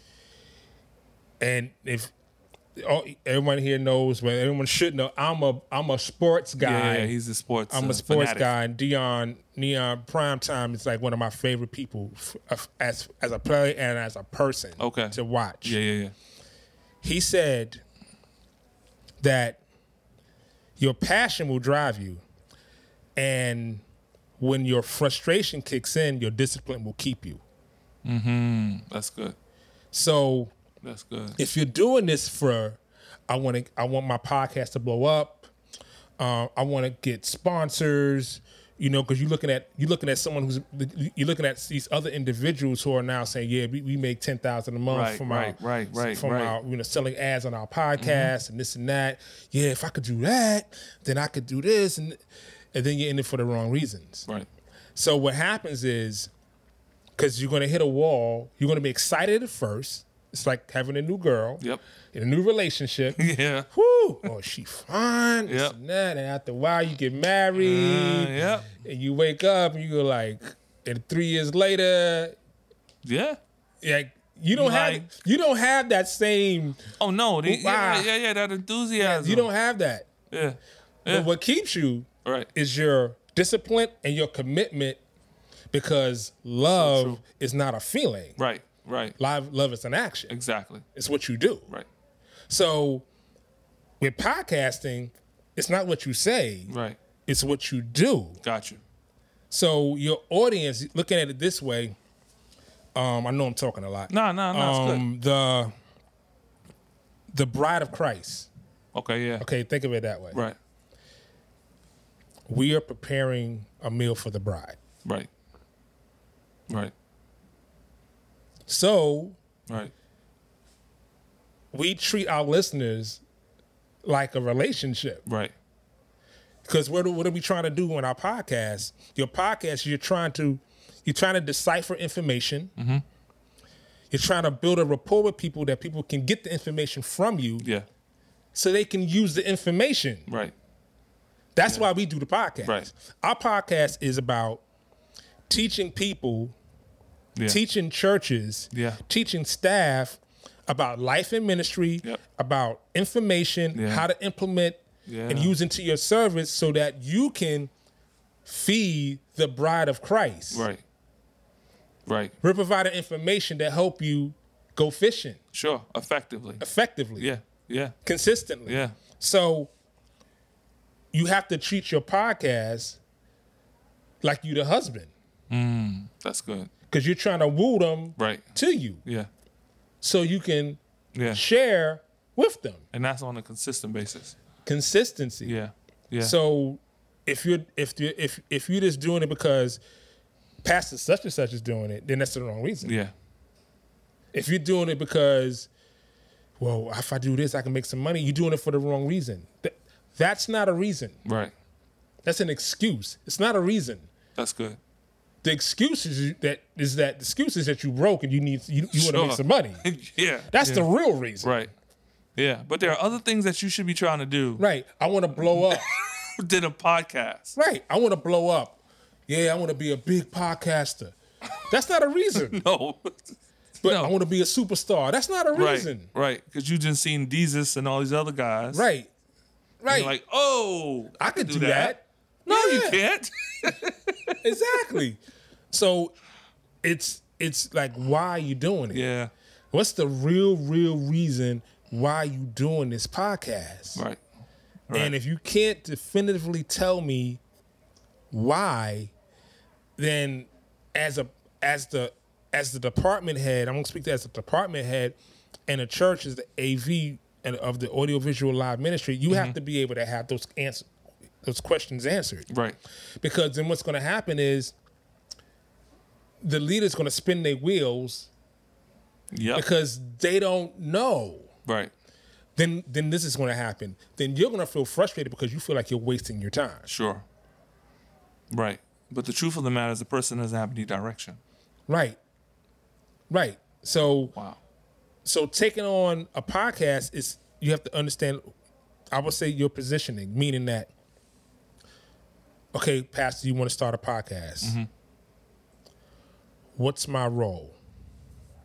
And if oh, everyone here knows, well, everyone should know, I'm a I'm a sports guy.
Yeah, yeah, he's a sports.
I'm
uh,
a sports
fanatic.
guy, and Deion Neon Primetime is like one of my favorite people f- as as a player and as a person.
Okay.
To watch.
Yeah, yeah, yeah.
He said that your passion will drive you, and when your frustration kicks in, your discipline will keep you.
Mm-hmm. That's good.
So
That's good.
if you're doing this for, I want to, I want my podcast to blow up. Uh, I want to get sponsors. You know, because you're looking at you're looking at someone who's you're looking at these other individuals who are now saying, yeah, we, we make ten thousand a month
Right,
from
right,
our
right, right,
from
right.
our you know selling ads on our podcast and this and that. Yeah, if I could do that, then I could do this, and and then you're in it for the wrong reasons.
Right.
So what happens is, because you're going to hit a wall, you're going to be excited at first. It's like having a new girl,
Yep.
in a new relationship.
Yeah.
Whoo! Oh, she fine. This
Yep.
and that. And after a while, you get married.
Uh, yep.
And you wake up and you go like, and three years later,
Yeah.
like you don't have
Like-
you don't have that same.
Oh no. The,
Wow.
yeah, yeah, yeah. That enthusiasm.
You don't have that.
Yeah. Yeah.
But what keeps you
Right.
is your discipline and your commitment, because love
true.
is not a feeling.
Right. Right.
Love, love is an action.
Exactly.
It's what you do.
Right.
So with podcasting, it's not what you say,
Right.
it's what you do.
Got you.
So your audience, looking at it this way, um, I know I'm talking a lot.
No, no, no. It's good.
Um, the the bride of Christ.
Okay. Yeah.
Okay, think of it that way.
Right.
We are preparing a meal for the bride.
Right. Right.
So
Right.
we treat our listeners like a relationship.
Right.
Because what, are- what are we trying to do in our podcast? Your podcast, you're trying to you're trying to decipher information.
Mm-hmm.
You're trying to build a rapport with people that people can get the information from you,
Yeah.
so they can use the information.
Right.
That's why we do the podcast.
Right.
Our podcast is about teaching people,
Yeah.
teaching churches,
Yeah.
teaching staff about life and ministry,
Yep.
about information,
Yeah.
how to implement and
Yeah.
use into your service so that you can feed the bride of Christ.
Right. Right.
We're providing information that help you go fishing
Sure. Effectively.
effectively,
Yeah. Yeah.
consistently.
Yeah.
So you have to treat your podcast like you the husband,
That's good.
because you're trying to woo them
Right.
to you
Yeah.
so you can
Yeah.
share with them.
And that's on a consistent basis.
Consistency.
Yeah. Yeah.
So if you're if you if if you're just doing it because Pastor such and such is doing it, then that's the wrong reason.
yeah.
If you're doing it because, well, if I do this, I can make some money, you're doing it for the wrong reason. Th- that's not a reason.
Right.
That's an excuse. It's not a reason.
That's good.
The excuse is you- that is that the excuse is that you broke and you need you, you want to
Sure.
make some money.
Yeah.
That's
yeah.
the real reason.
Right. Yeah. But there are other things that you should be trying to do
Right. I want to blow up.
than a podcast.
Right. I want to blow up. Yeah, I want to be a big podcaster. That's not a reason.
No.
But
No.
I want to be a superstar. That's not a
Right.
reason.
Right. Because you just seen Jesus and all these other guys.
Right.
And
Right.
you're like, oh,
I could do that.
No, you
Yeah.
can't.
Exactly. So it's it's like, why are you doing it?
Yeah.
What's the real, real reason why you doing this podcast?
Right.
And if you can't definitively tell me why, then as a as the as the department head, I'm gonna speak to as the department head, and the church is the A V and of the audiovisual live ministry. You have to be able to have those answer those questions answered,
Right.
because then what's gonna happen is the leader's gonna spin their wheels
Yep.
because they don't know.
Right.
Then then this is gonna happen. Then you're gonna feel frustrated because you feel like you're wasting your time.
Sure. Right. But the truth of the matter is the person doesn't have any direction.
Right. Right. So
Wow.
so taking on a podcast is, you have to understand, I would say, your positioning, meaning that, okay, Pastor, you want to start a podcast. What's my role?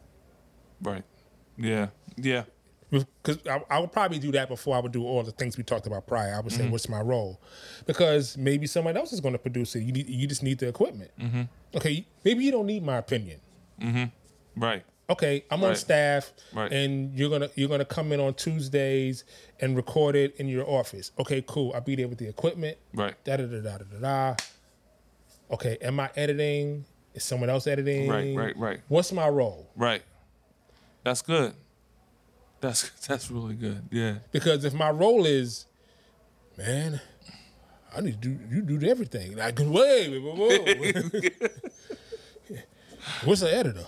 Right. Yeah. Yeah.
Because I, I would probably do that before I would do all the things we talked about prior. I would say, mm-hmm. what's my role? Because maybe someone else is going to produce it. You need, you just need the equipment.
Mm-hmm.
Okay, maybe you don't need my opinion.
Mm-hmm. Right.
Okay, I'm
right.
on staff,
right.
and you're gonna you're gonna come in on Tuesdays and record it in your office. Okay, cool. I'll be there with the equipment.
Right.
Da da da da da da. Okay, am I editing? Is someone else editing?
Right. Right. Right.
What's my role?
Right. That's good. That's that's really good. Yeah.
Because if my role is, man, I need to do you do everything. Like, wait, wait, wait, wait. What's the editor?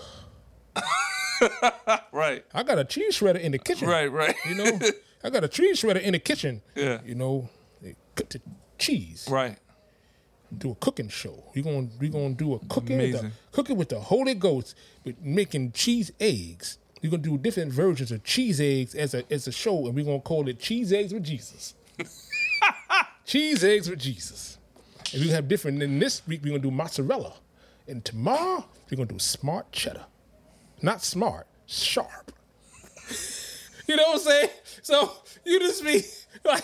Right.
I got a cheese shredder in the kitchen.
Right, right.
You know, I got a cheese shredder in the kitchen.
Yeah.
You know, they cut the cheese.
Right.
Do a cooking show. We're gonna we gonna do a cooking with the,
Amazing.
cooking with the Holy Ghost, with making cheese eggs. We're gonna do different versions of cheese eggs as a as a show, and we're gonna call it Cheese Eggs with Jesus. Cheese Eggs with Jesus. And we have different. And this week we're gonna do mozzarella, and tomorrow we're gonna do smart cheddar. Not smart, sharp. You know what I'm saying? So you just be like,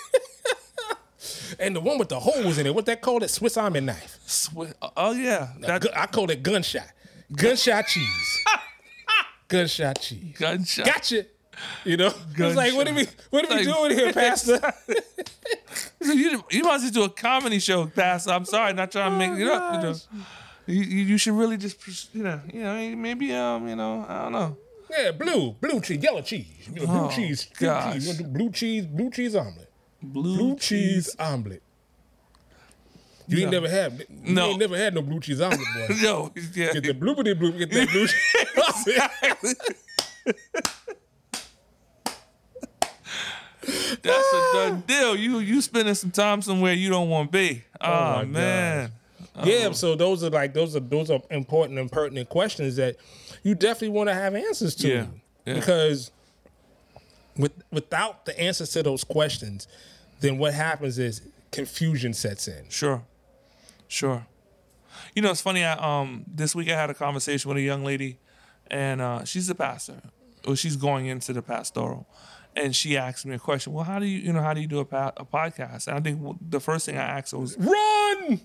and the one with the holes in it, what that called it? Swiss Army knife.
Swi- oh yeah,
that, I call it gunshot. Gunshot cheese. Gunshot cheese.
Gunshot.
Gotcha. You know,
Gunshot.
It's like, what are we, what are we
Like,
doing here, Pastor?
you, you might just do a comedy show, Pastor. I'm sorry, not trying to make it up. You know, you, you should really just, you know, you know, maybe, um, you know, I don't know.
Yeah, blue, blue cheese, yellow cheese, blue
Oh,
cheese, blue
gosh.
cheese. We're gonna do blue cheese, blue cheese omelet,
Blue,
blue cheese, omelet. You ain't
No.
never had, you
No.
ain't never had no blue cheese omelet, boy.
No, yeah.
Get the bloopity bloop, get that blue cheese.
That's a done deal. You you spending some time somewhere you don't want to be. Oh,
my
man.
Yeah, so those are like those are those are important and pertinent questions that you definitely want to have answers to.
Yeah, yeah.
Because with without the answers to those questions, then what happens is confusion sets in.
Sure, sure. You know, it's funny. I, um, this week I had a conversation with a young lady, and uh, she's a pastor. Or she's going into the pastoral, and she asked me a question. Well, how do you, you know, how do you do a, pa- a podcast? And I think the first thing I asked her was,
Run!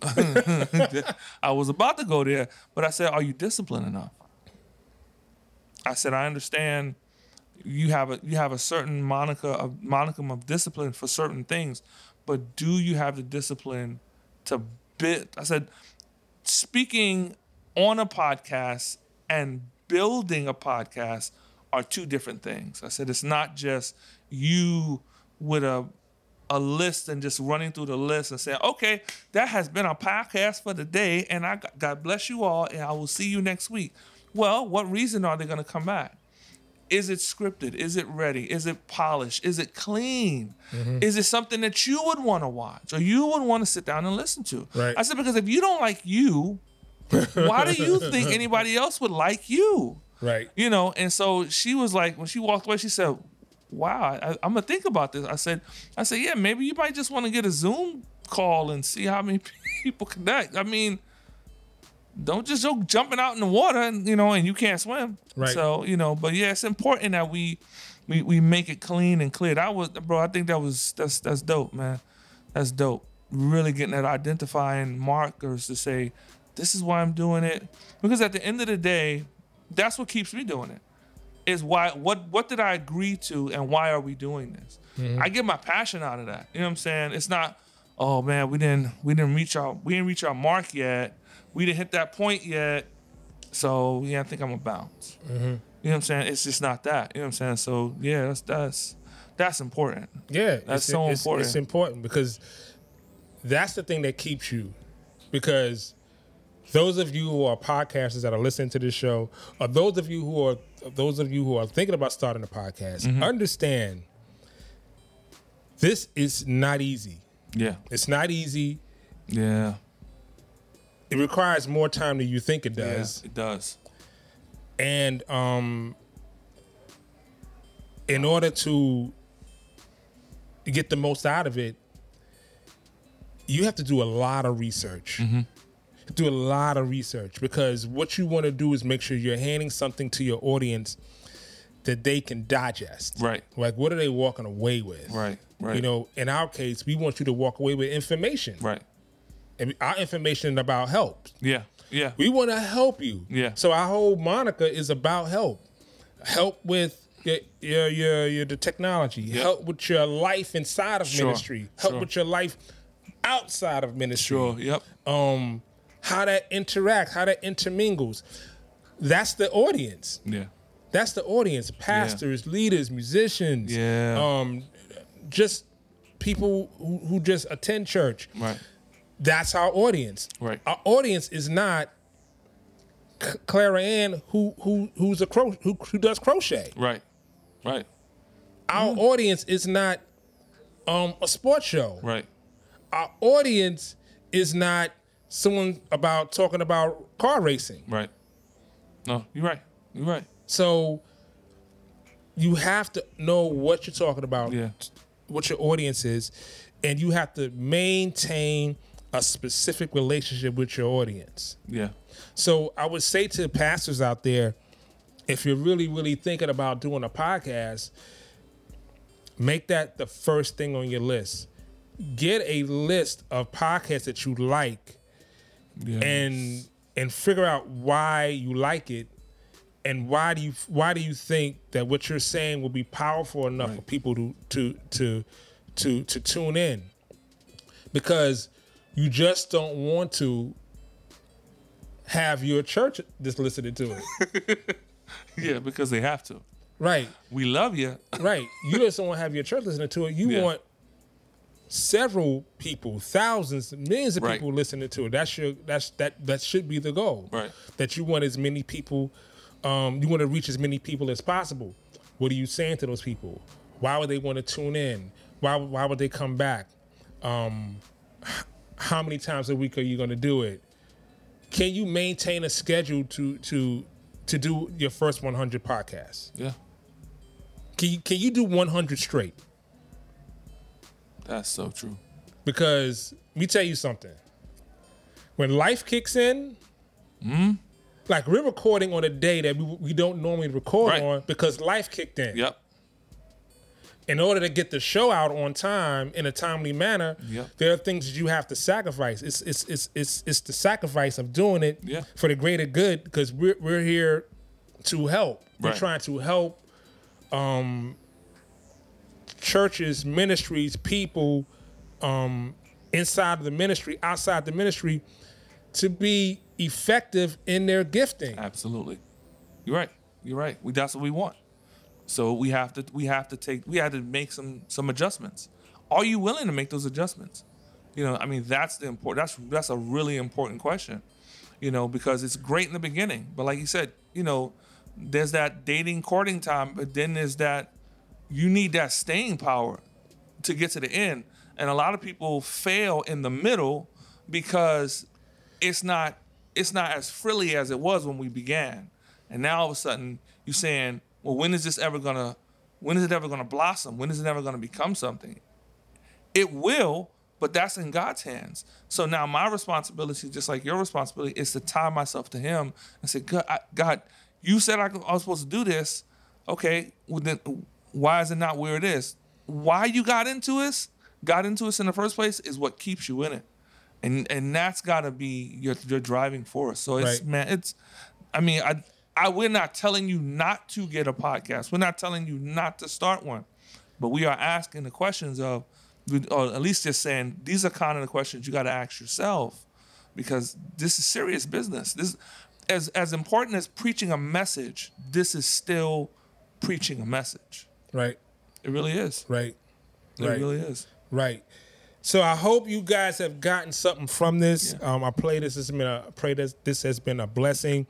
I was about to go there, but I said, are you disciplined enough? I said, I understand you have a you have a certain monica of monicum of discipline for certain things, but do you have the discipline to bit? I said, speaking on a podcast and building a podcast are two different things. I said, it's not just you with a a list and just running through the list and saying, okay, that has been our podcast for the day, and I God bless you all, and I will see you next week. Well, what reason are they going to come back? Is it scripted? Is it ready? Is it polished? Is it clean? Mm-hmm. Is it something that you would want to watch or you would want to sit down and listen to?
Right.
I said, because if you don't like you, why do you think anybody else would like you?
Right.
You know, and so she was like, when she walked away, she said, wow, I, I'm gonna think about this. I said, I said, yeah, maybe you might just want to get a Zoom call and see how many people connect. I mean, don't just go jumping out in the water and, you know, and you can't swim.
Right.
So, you know, but yeah, it's important that we we we make it clean and clear. That was, bro, I think that was, that's that's dope, man. That's dope. Really getting that identifying markers to say, this is why I'm doing it. Because at the end of the day, that's what keeps me doing it. Is why what what did I agree to and why are we doing this? Mm-hmm. I get my passion out of that. You know what I'm saying? It's not, oh man, we didn't we didn't reach our we didn't reach our mark yet. We didn't hit that point yet. So yeah, I think I'm gonna bounce. Mm-hmm. You know what I'm saying? It's just not that. You know what I'm saying? So yeah, that's that's that's important.
Yeah,
that's
it's,
so
it's,
important.
It's important because that's the thing that keeps you. Because those of you who are podcasters that are listening to this show, or those of you who are those of you who are thinking about starting a podcast, mm-hmm. understand this is not easy.
Yeah,
it's not easy.
Yeah,
it requires more time than you think it does.
Yeah, it does.
And um, in order to get the most out of it, you have to do a lot of research. Mm-hmm. Do a lot of research because what you want to do is make sure you're handing something to your audience that they can digest.
Right.
Like, what are they walking away with?
Right. Right.
You know, in our case, we want you to walk away with information.
Right.
And our information about help.
Yeah. Yeah.
We want to help you.
Yeah.
So our whole moniker is about help. Help with your your your, your the technology.
Yep.
Help with your life inside of
Sure.
ministry. Help
Sure.
with your life outside of ministry.
Sure. Yep.
Um, how that interact, how that intermingles. That's the audience.
Yeah.
That's the audience. Pastors, leaders, musicians.
Yeah.
Um, just people who, who just attend church.
Right.
That's our audience.
Right.
Our audience is not C- Clara Ann who who who's a cro- who who does crochet.
Right. Right.
Our audience is not um, a sports show.
Right.
Our audience is not someone about talking about car racing.
Right. No, you're right. You're right.
So you have to know what you're talking about,
Yeah.
what your audience is, and you have to maintain a specific relationship with your audience.
Yeah.
So I would say to pastors out there, if you're really, really thinking about doing a podcast, make that the first thing on your list. Get a list of podcasts that you like
Yeah.
and and figure out why you like it and why do you why do you think that what you're saying will be powerful enough
Right.
for people to to to to to tune in. Because you just don't want to have your church just listening to it.
Yeah, because they have to.
Right.
We love you.
Right. You just don't want to have your church listening to it. You
Yeah.
want several people, thousands, millions of
Right.
people listening to it. That's your that's that that should be the goal.
Right.
That you want as many people, um, you want to reach as many people as possible. What are you saying to those people? Why would they want to tune in? Why why would they come back? Um, how many times a week are you going to do it? Can you maintain a schedule to to to do your first one hundred podcasts?
Yeah.
Can you, can you do one hundred straight?
That's so true.
Because let me tell you something. When life kicks in,
Hmm.
like we're recording on a day that we, we don't normally record
Right.
on because life kicked in.
Yep.
In order to get the show out on time in a timely manner,
Yep.
there are things that you have to sacrifice. It's it's it's it's it's the sacrifice of doing it
Yeah.
for the greater good because we're we're here to help. We're
Right.
trying to help um, churches, ministries, people um, inside of the ministry, outside the ministry, to be effective in their gifting.
Absolutely. You're right. You're right. We that's what we want. So we have to we have to take we had to make some some adjustments. Are you willing to make those adjustments? You know, I mean that's the important that's that's a really important question. You know, because it's great in the beginning, but like you said, you know, there's that dating courting time, but then there's that you need that staying power to get to the end. And a lot of people fail in the middle because it's not it's not as frilly as it was when we began. And now all of a sudden you're saying, well, when is this ever gonna when is it ever gonna blossom? When is it ever gonna become something? It will, but that's in God's hands. So now my responsibility, just like your responsibility, is to tie myself to Him and say, God, I, God you said I was supposed to do this. Okay, well then why is it not where it is? Why you got into this, got into this in the first place is what keeps you in it. And and that's gotta be your your driving force. So it's
Right.
man, it's I mean, I I we're not telling you not to get a podcast. We're not telling you not to start one. But we are asking the questions of or at least just saying these are kind of the questions you gotta ask yourself because this is serious business. This as as important as preaching a message, this is still preaching a message.
Right,
It really is.
right,
It
right.
really is.
right. So I hope you guys have gotten something from this.
Yeah.
Um, I pray this has been a I pray this this has been a blessing.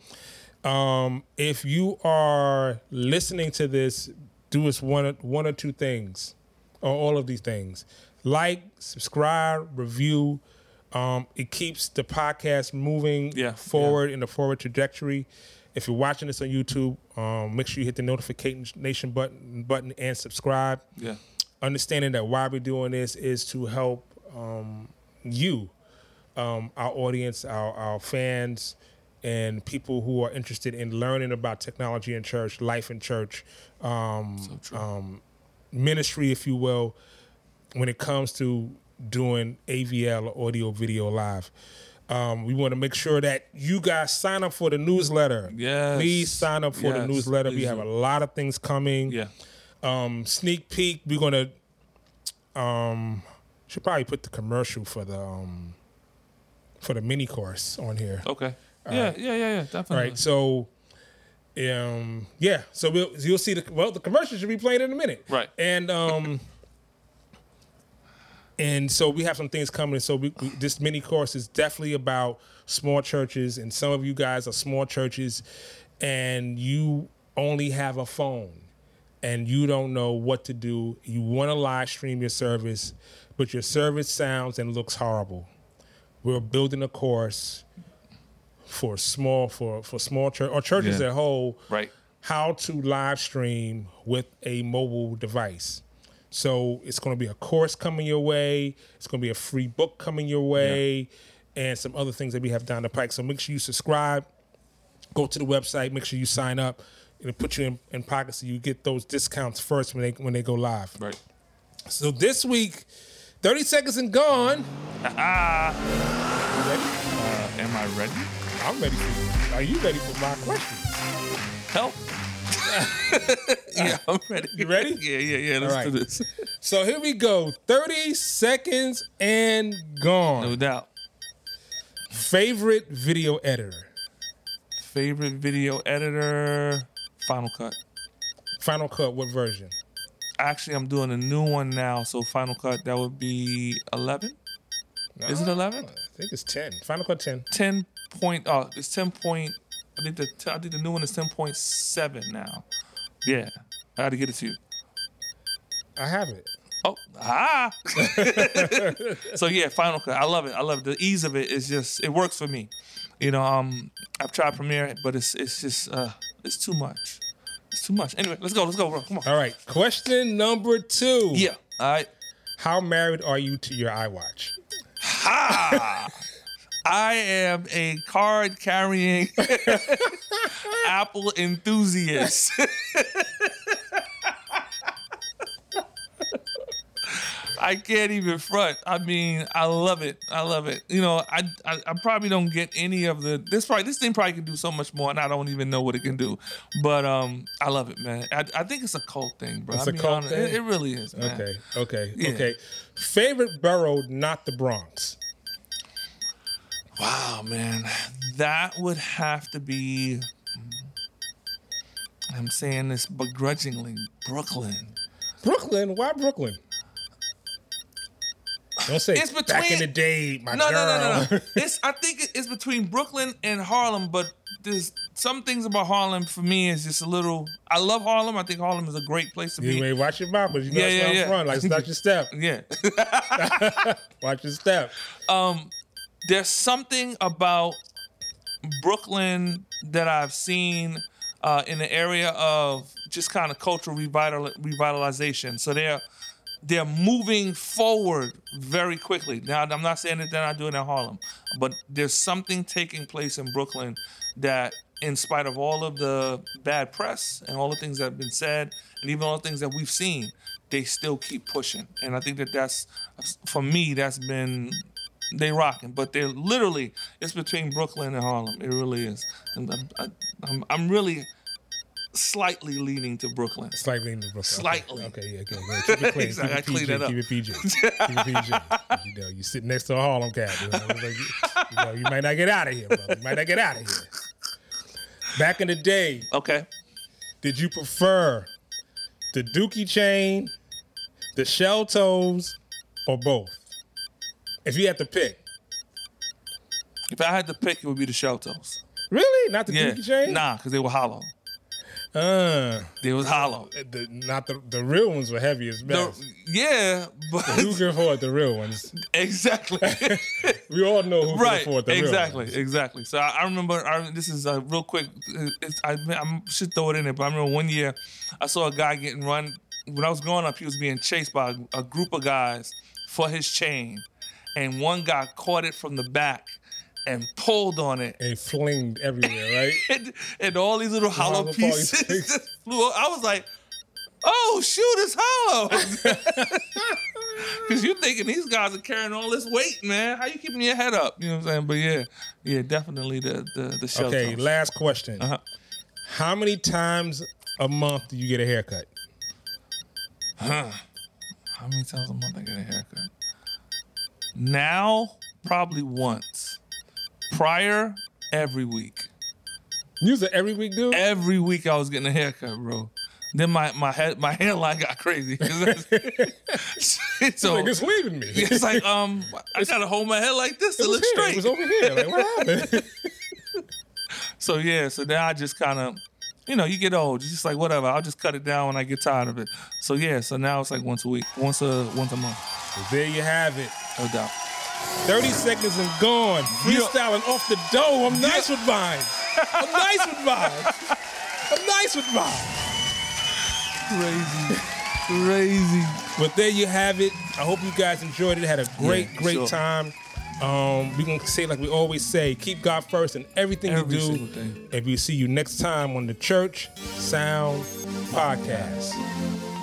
Um, if you are listening to this, do us one or- one or two things, or all of these things: like, subscribe, review. Um, it keeps the podcast moving
Yeah,
forward in a forward trajectory. If you're watching this on YouTube, um, make sure you hit the notification button button and subscribe.
Yeah.
Understanding that why we're doing this is to help um, you, um, our audience, our, our fans, and people who are interested in learning about technology in church, life in church, um,
So true.
um, ministry, if you will, when it comes to doing A V L or audio video live. Um, we want to make sure that you guys sign up for the newsletter.
Yes.
Please sign up for the
Yes,
newsletter. We
please
have
do.
a lot of things coming.
Yeah.
Um, sneak peek. We're gonna um, should probably put the commercial for the um, for the mini course on here.
Okay. Yeah,
right.
yeah, yeah, yeah.
All
Definitely.
right. So, um, yeah. So we'll, you'll see the well. The commercial should be playing in a minute.
Right.
And um. And so we have some things coming. So we, we, this mini course is definitely about small churches, and some of you guys are small churches, and you only have a phone, and you don't know what to do. You want to live stream your service, but your service sounds and looks horrible. We're building a course for small for for small church or churches
Yeah.
at whole.
Right.
How to live stream with a mobile device. So it's going to be a course coming your way. It's going to be a free book coming your way, and some other things that we have down the pike. So make sure you subscribe. Go to the website. Make sure you sign up. It'll put you in, in pocket so you get those discounts first when they when they go live.
Right.
So this week, thirty seconds and gone.
Ah.
You ready?
Uh, am I ready?
I'm ready for you. Are you ready for my questions?
Help. Yeah, I'm ready.
You ready?
Yeah, yeah, yeah. Let's
All right.
do this.
So here we go. thirty seconds and gone.
No doubt.
Favorite video editor?
Favorite video editor? Final Cut.
Final Cut, what version?
Actually, I'm doing a new one now. So Final Cut, that would be eleven. Is it eleven?
I think it's ten. Final Cut ten.
ten point. Oh, it's ten point. I think the I think the new one is ten point seven now. Yeah, I got to get it to you.
I have it.
Oh, ah. So yeah, Final Cut. I love it. I love it. The ease of it is just it works for me. You know, um, I've tried Premiere, but it's it's just uh, it's too much. It's too much. Anyway, let's go. Let's go, bro. Come on.
All right. Question number two.
Yeah. All right.
How married are you to your iWatch?
Ha! I am a card carrying Apple enthusiast. I can't even front. I mean, I love it. I love it. You know, I, I I probably don't get any of the this probably this thing probably can do so much more, and I don't even know what it can do. But um, I love it, man. I, I think it's a cult thing, bro.
It's
I
a
mean,
cult
honest-
thing?
It, it really is, man.
Okay. Okay.
Yeah.
Okay. Favorite borough, not the Bronx.
Wow, man, that would have to be. I'm saying this begrudgingly, Brooklyn.
Brooklyn? Why Brooklyn? Don't say
It's
back
between-
in the day, my
No,
girl.
no, no, no, no. It's I think it- it's between Brooklyn and Harlem, but there's some things about Harlem for me is just a little. I love Harlem. I think Harlem is a great place to
You
be.
may watch your mouth, but you know
Yeah,
it's
yeah,
not
yeah.
front. Like, watch your step.
Yeah.
Watch your step.
There's something about Brooklyn that I've seen uh, in the area of just kind of cultural revital- revitalization. So they're they're moving forward very quickly. Now, I'm not saying that they're not doing it in Harlem, but there's something taking place in Brooklyn that, in spite of all of the bad press and all the things that have been said, and even all the things that we've seen, they still keep pushing. And I think that that's, for me, that's been, they rocking. But they're literally, it's between Brooklyn and Harlem. It really is. And I'm, I, I'm, I'm really slightly leaning to Brooklyn.
Slightly in the Brooklyn.
Slightly.
Okay, okay, yeah, okay. Yeah, keep it clean.
Exactly. I
Keep it
clean that up.
Keep it P G. Keep it P G. You know, you sit next to a Harlem cat. You know, it's like, you, you know, you might not get out of here, brother. You might not get out of here. Back in the day,
Okay.
did you prefer the Dookie chain, the shell toes, or both? If you had to pick.
If I had to pick, it would be the shell toes.
Really? Not the
Yeah.
Dookie chain?
Nah, because they were hollow.
Uh,
They was hollow.
the, not the the real ones were heavy as
The-
best.
yeah, but
Who can afford the real ones?
exactly.
We all know who can
Right,
afford the real
exactly,
ones.
exactly. So I, I remember. I, this is uh, real quick. It's, I, I should throw it in there, but I remember one year I saw a guy getting run. When I was growing up, he was being chased by a, a group of guys for his chain, and one guy caught it from the back and pulled on it.
And flinged everywhere, right?
and, and all these little hollow,
hollow
pieces
pieces.
just flew up. I was like, oh, shoot, it's hollow. Because you're thinking these guys are carrying all this weight, man. How you keeping your head up? You know what I'm saying? But yeah, yeah, definitely the the, the shell
Okay,
tones.
last question.
Uh-huh.
How many times a month do you get a haircut?
Huh. How many times a month I get a haircut? Now, probably once. Prior, every week.
You said every week, dude?
Every week I was getting a haircut, bro. Then my my head my hairline got crazy. so
like, it's leaving me.
It's like um I gotta hold my head like this to
It was
look
here.
straight.
It was over here. Like, what happened?
So yeah, so now I just kind of, you know, you get old. It's just like whatever. I'll just cut it down when I get tired of it. So yeah, so now it's like once a week, once a once a month.
Well, there you have it.
No doubt.
thirty seconds and gone. Freestyling off the dome. I'm nice with mine. I'm nice with mine. I'm nice with mine.
Crazy. Crazy.
But there you have it. I hope you guys enjoyed it. Had a great,
Yeah,
great
sure.
time. Um, we can say like we always say, keep God first in everything
Every
you do.
single thing.
And we'll see you next time on the Church Sound Podcast.